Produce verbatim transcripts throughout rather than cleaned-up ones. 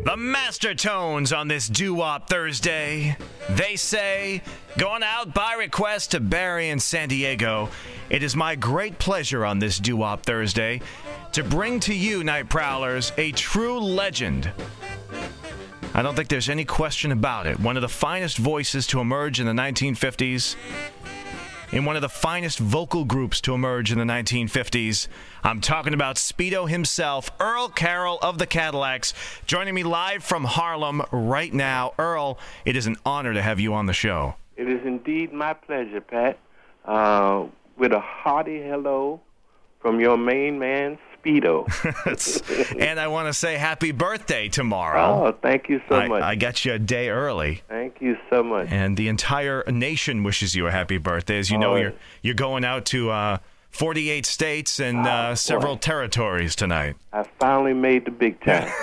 The Master Tones on this Doo-Wop Thursday. They say, going out by request to Barry in San Diego, it is my great pleasure on this Doo-Wop Thursday to bring to you, Night Prowlers, a true legend. I don't think there's any question about it. One of the finest voices to emerge in the nineteen fifties. In one of the finest vocal groups to emerge in the nineteen fifties. I'm talking about Speedo himself, Earl Carroll of the Cadillacs, joining me live from Harlem right now. Earl, it is an honor to have you on the show. It is indeed my pleasure, Pat. Uh, with a hearty hello from your main man, Speedo. And I want to say happy birthday tomorrow. Oh, thank you so I, much. I got you a day early. Thank you so much. And the entire nation wishes you a happy birthday. As you Oh, know, yeah. you're you're going out to uh, forty-eight states and Oh, uh, several boy. territories tonight. I finally made the big time.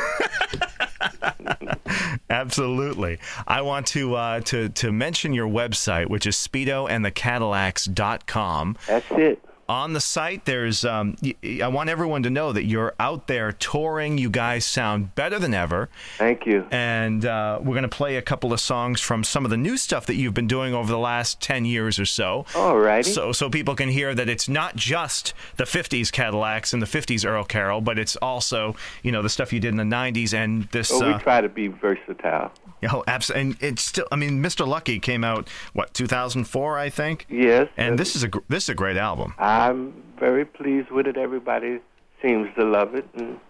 Absolutely. I want to uh, to to mention your website, which is speedo and the cadillacs dot com. That's it. On the site, there's. Um, y- y- I want everyone to know that you're out there touring. You guys sound better than ever. Thank you. And uh, we're going to play a couple of songs from some of the new stuff that you've been doing over the last ten years or so. All righty. So, so people can hear that it's not just the fifties Cadillacs and the fifties Earl Carroll, but it's also, you know, the stuff you did in the nineties and this. Well, we uh, try to be versatile. Oh, absolutely. And it's still. I mean, Mister Lucky came out what two thousand four, I think. Yes. And this is a gr- this is a great album. I'm very pleased with it. Everybody seems to love it. And,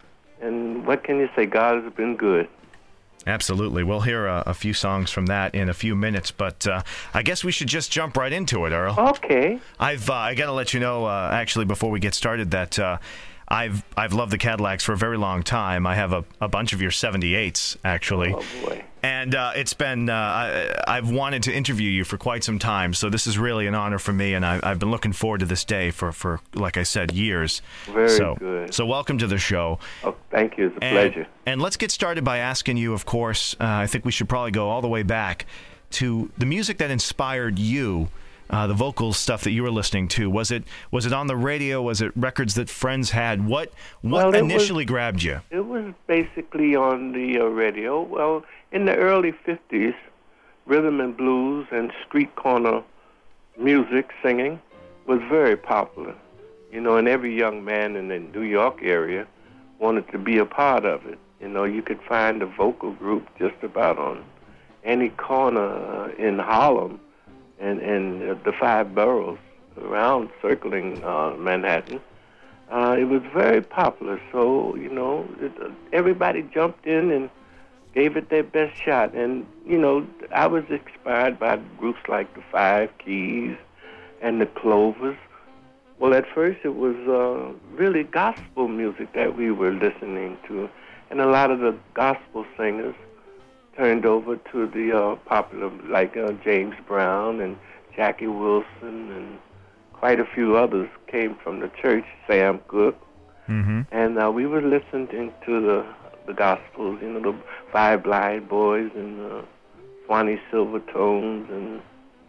and what can you say? God has been good. Absolutely. We'll hear a, a few songs from that in a few minutes, but uh, I guess we should just jump right into it, Earl. Okay. I've uh, I got to let you know, uh, actually, before we get started, that uh, I've I've loved the Cadillacs for a very long time. I have a, a bunch of your seventy-eights, actually. Oh, boy. And uh, it's been, uh, I, I've wanted to interview you for quite some time, so this is really an honor for me, and I, I've been looking forward to this day for, for like I said, years. Very so, good. So welcome to the show. Oh, thank you. It's a And, pleasure. and let's get started by asking you, of course, uh, I think we should probably go all the way back to the music that inspired you, uh, the vocal stuff that you were listening to. Was it was it on the radio? Was it records that friends had? What what Well, it initially was- grabbed you? It was basically on the uh, radio. Well, in the early fifties, rhythm and blues and street corner music singing was very popular. You know, and every young man in the New York area wanted to be a part of it. You know, you could find a vocal group just about on any corner uh, in Harlem and, and uh, the five boroughs around circling uh, Manhattan. Uh, it was very popular, so, you know, it, uh, everybody jumped in and gave it their best shot. And, you know, I was inspired by groups like the Five Keys and the Clovers. Well, at first it was uh, really gospel music that we were listening to, and a lot of the gospel singers turned over to the uh, popular, like uh, James Brown and Jackie Wilson, and quite a few others came from the church, Sam Cooke. Mm-hmm. And uh, we were listening to the the gospels, you know, the Five Blind Boys and uh, Swanee Silvertones and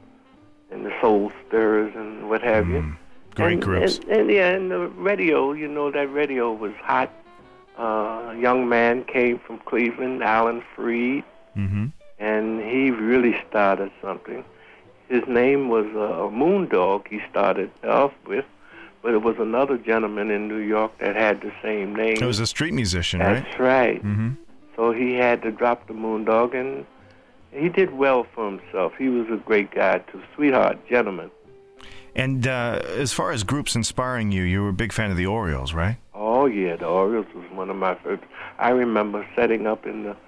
and the Soul Stirrers and what have you. Great and, groups. And, and yeah, and the radio, you know, that radio was hot. Uh, a young man came from Cleveland, Alan Freed, Mm-hmm. and he really started something. His name was uh, Moondog, he started off with, but it was another gentleman in New York that had the same name. It was a street musician, right? That's right. Mm-hmm. So he had to drop the Moondog, and he did well for himself. He was a great guy, too. Sweetheart gentleman. And uh, as far as groups inspiring you, you were a big fan of the Orioles, right? Oh, yeah, the Orioles was one of my first. I remember setting up in the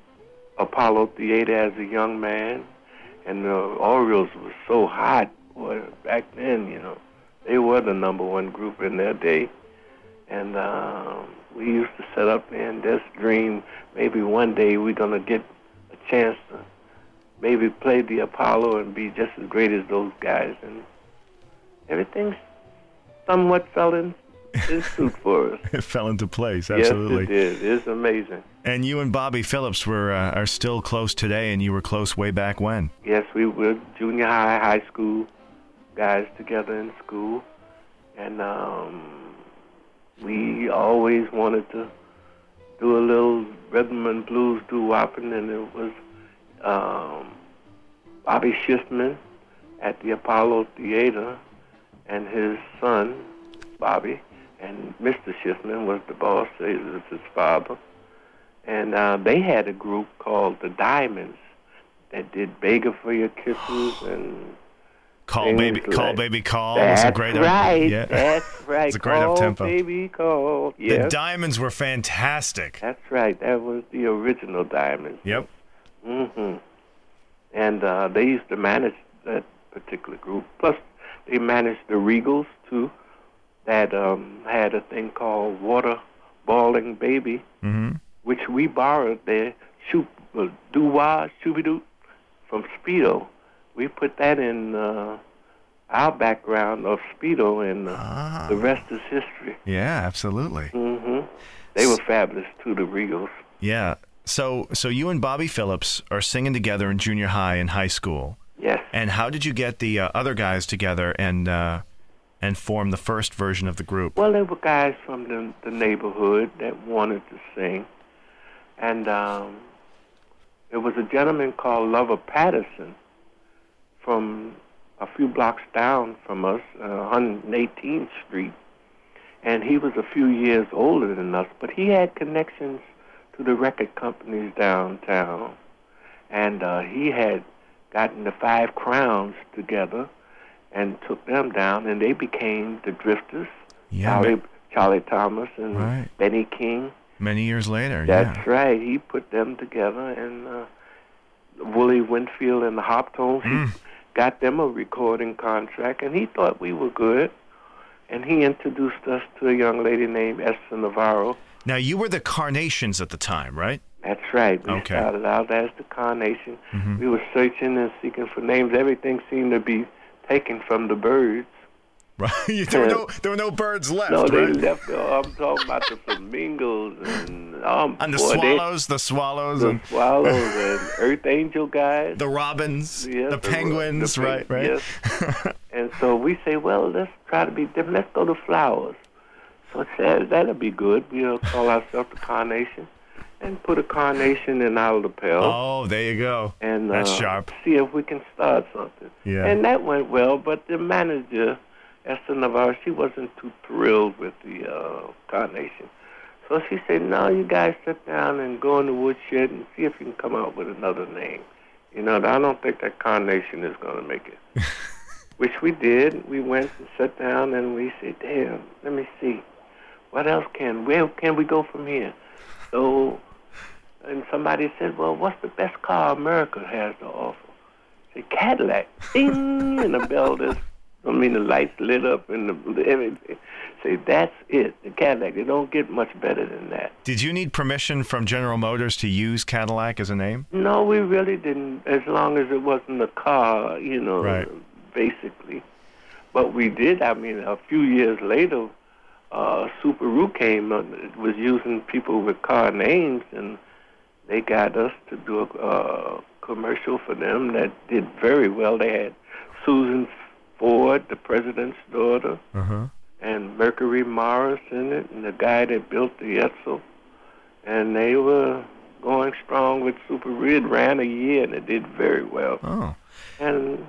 Apollo Theater as a young man, and the Orioles was so hot, boy, back then, you know. They were the number one group in their day. And uh, we used to set up there and just dream maybe one day we're going to get a chance to maybe play the Apollo and be just as great as those guys. And everything somewhat fell in, in suit for us. It fell into place, absolutely. Yes, it did. It's amazing. And you and Bobby Phillips were uh, are still close today, and you were close way back when. Yes, we were junior high, high school guys together in school. And um, we always wanted to do a little rhythm and blues doo-wopping, and it was um, Bobby Schiffman at the Apollo Theater and his son, Bobby, and Mister Schiffman was the boss, it was his father. And uh, they had a group called the Diamonds that did Beggar for Your Kisses and Call Baby, like, Call Baby Call. That's was a great right, yeah. that's right. It's a great call, up-tempo. Baby, call. Yes. The Diamonds were fantastic. That's right, that was the original Diamonds. Yep. Mm-hmm. And uh, they used to manage that particular group. Plus, they managed the Regals, too, that um, had a thing called Water Balling Baby, Mm-hmm. which we borrowed their shoop, uh, doo-wah, shooby-doo from Speedo. We put that in uh, our background of Speedo, and uh, Ah. the rest is history. Yeah, absolutely. Mm-hmm. They were fabulous, too, the Regals. Yeah. So, so you and Bobby Phillips are singing together in junior high and high school. Yes. And how did you get the uh, other guys together and uh, and form the first version of the group? Well, there were guys from the, the neighborhood that wanted to sing. And um, there was a gentleman called Lover Patterson from a few blocks down from us, uh, one hundred eighteenth Street. And he was a few years older than us, but he had connections to the record companies downtown. And uh, he had gotten the Five Crowns together and took them down, and they became the Drifters, Yeah, Charlie, ma- Charlie Thomas and Right. Benny King. many years later. That's yeah. right. He put them together, and uh, Willie Winfield and the Hoptones, Mm. he got them a recording contract, and he thought we were good. And he introduced us to a young lady named Esther Navarro. Now, you were the Carnations at the time, right? That's right. We Okay. started out as the Carnation. Mhm. We were searching and seeking for names. Everything seemed to be taken from the Birds. Right. there, were no, there were no birds left, No, they right? left. Oh, I'm talking about the flamingos and um, And the boy, they- swallows, the swallows, the and swallows and Earth Angel guys. the robins, Yes, the penguins, the right, peng- right? Yes. And so we say, well, let's try to be different. Let's go to flowers. So I said, that'll be good. We'll call ourselves the Carnation and put a carnation in our lapel. Oh, there you go. And That's uh, sharp. see if we can start something. Yeah. And that went well, but the manager, Esther Navarro, she wasn't too thrilled with the uh, Carnation. So she said, no, you guys sit down and go in the woodshed and see if you can come up with another name. You know, I don't think that Carnation is going to make it. Which we did. We went and sat down and we said, damn, let me see. What else can, where can we go from here? So, and somebody said, well, what's the best car America has to offer? I said, Cadillac. Ding! And the bell just, I mean, the lights lit up and the everything. Say, that's it, the Cadillac. They don't get much better than that. Did you need permission from General Motors to use Cadillac as a name? No, we really didn't, as long as it wasn't a car, you know, Right. basically. But we did, I mean, a few years later, uh, Subaru came, uh, was using people with car names, and they got us to do a uh, commercial for them that did very well. They had Susan Ford, the president's daughter, Uh-huh. and Mercury Morris in it, and the guy that built the Edsel. And they were going strong with Subaru. It ran a year, and it did very well. Oh. And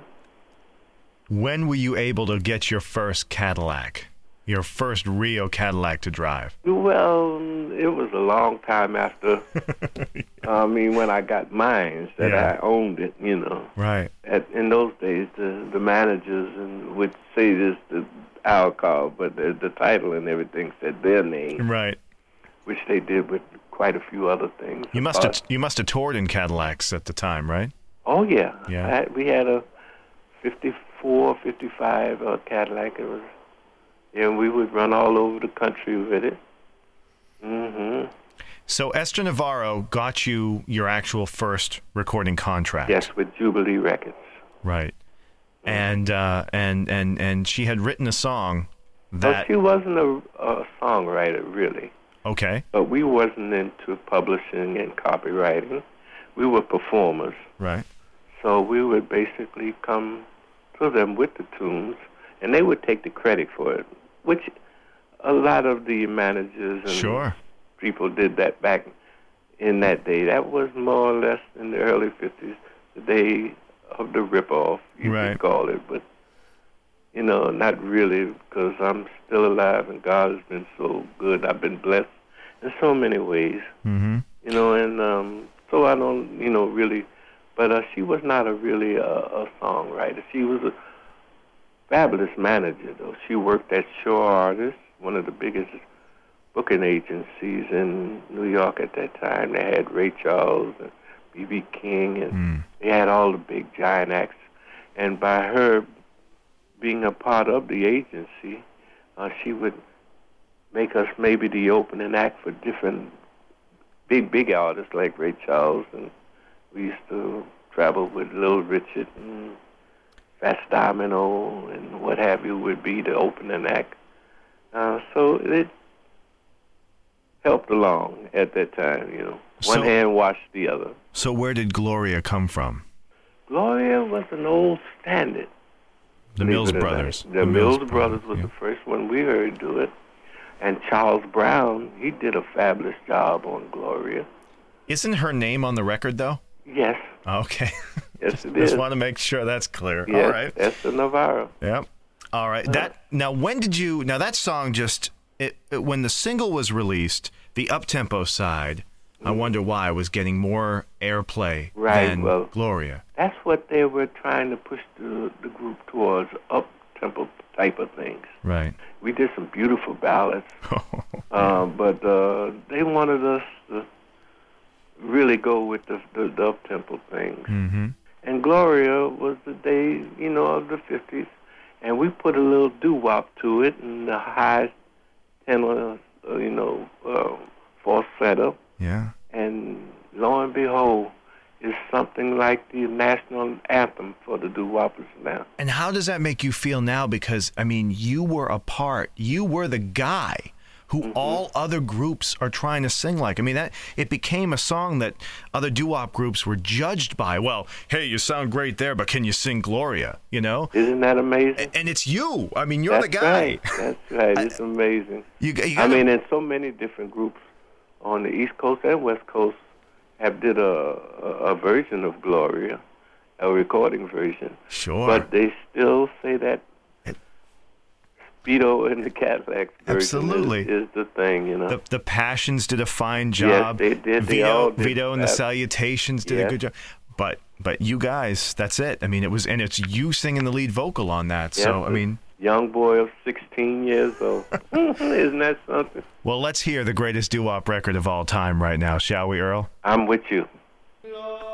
When were you able to get your first Cadillac? Your first Rio Cadillac to drive? well, it was a long time after. I mean, when I got mine, that Yeah. I owned it. You know, Right. At, in those days, the the managers and would say this the our car, but the, the title and everything said their name, Right. which they did with quite a few other things. You must have But- you must have toured in Cadillacs at the time, right? Oh yeah. Yeah. I, we had a fifty-four, fifty-five uh, Cadillac. It was, and we would run all over the country with it. Mm-hmm. So Esther Navarro got you your actual first recording contract. Yes, with Jubilee Records. Right. And uh, and and and she had written a song Well, that she wasn't a, a songwriter, really. okay, But we wasn't into publishing and copywriting. We were performers. right. So we would basically come to them with the tunes, and they would take the credit for it, which a lot of the managers and Sure. people did that back in that day. That was more or less in the early fifties, the day of the rip-off, you Right. could call it. But, you know, not really, because I'm still alive and God has been so good. I've been blessed in so many ways, Mm-hmm. you know, and um, so I don't, you know, really, but uh, she was not a really uh, a songwriter. She was a fabulous manager, though. She worked at Shore Artists, one of the biggest booking agencies in New York at that time. They had Ray Charles and B B King, and Mm. they had all the big giant acts. And by her being a part of the agency, uh, she would make us maybe the opening act for different big, big artists like Ray Charles. And we used to travel with Little Richard and Fats Domino and what have you would be the opening act. Uh, so it helped along at that time, you know. One So- hand washed the other. So where did Gloria come from? Gloria was an old standard. The believe Mills it or not. Brothers. The, Mills, Brothers Brothers, was yeah. the first one we heard do it. And Charles Brown, he did a fabulous job on Gloria. Isn't her name on the record, though? Yes, Okay. yes it Just is. want to make sure that's clear. Yes, All right. Esther Navarro. Yep. All right. That now, when did you? Now that song just it, it- when the single was released, the up-tempo side. I wonder why was getting more airplay Right, than well- Gloria. That's what they were trying to push the, the group towards, up-tempo type of things. Right. We did some beautiful ballads, uh, but uh, they wanted us to really go with the, the, the up-tempo things. Mm-hmm. And Gloria was the day, you know, of the fifties, and we put a little doo-wop to it and the high tenor, uh, you know, uh, falsetto, Yeah. and lo and behold, it's something like the national anthem for the doo-woppers now. And how does that make you feel now? Because, I mean, you were a part, you were the guy who Mm-hmm. all other groups are trying to sing like. I mean, that it became a song that other doo-wop groups were judged by. Well, hey, you sound great there, but can you sing Gloria? You know? Isn't that amazing? And it's you. I mean, you're That's the guy. right. That's right. It's amazing. You, you I gotta- mean, and so many different groups on the East Coast and West Coast have did a, a, a version of Gloria, a recording version. Sure. But they still say that It- Speedo and the Cadillacs version Absolutely. is, is the thing, you know. the, the Passions did a fine job. they did. They Vito, all did Vito and the that. Salutations did a Yeah. good job. But but you guys, that's it. I mean, it was, and it's you singing the lead vocal on that. So, Yes, I mean, young boy of sixteen years old. Isn't that something? well, let's hear the greatest doo-wop record of all time right now, shall we, Earl? I'm with you. Gloria,